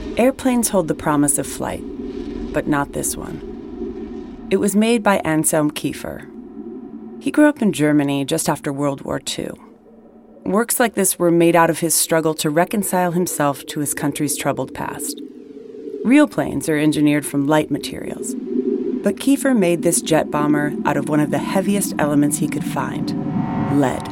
Airplanes hold the promise of flight, but not this one. It was made by Anselm Kiefer. He grew up in Germany just after World War II. Works like this were made out of his struggle to reconcile himself to his country's troubled past. Real planes are engineered from light materials, but Kiefer made this jet bomber out of one of the heaviest elements he could find, lead.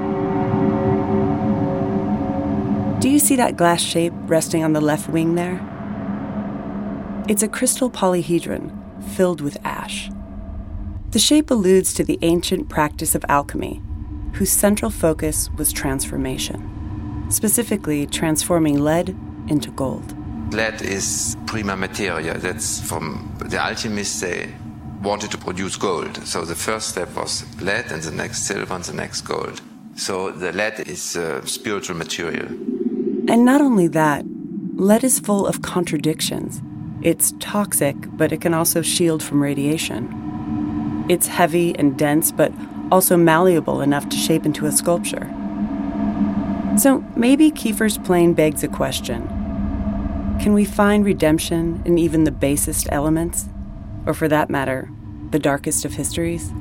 Do you see that glass shape resting on the left wing there? It's a crystal polyhedron filled with ash. The shape alludes to the ancient practice of alchemy, whose central focus was transformation, specifically transforming lead into gold. Lead is prima materia. That's from the alchemists, they wanted to produce gold. So the first step was lead, and the next silver, and the next gold. So the lead is spiritual material. And not only that, lead is full of contradictions. It's toxic, but it can also shield from radiation. It's heavy and dense, but also malleable enough to shape into a sculpture. So maybe Kiefer's plane begs a question. Can we find redemption in even the basest elements? Or for that matter, the darkest of histories?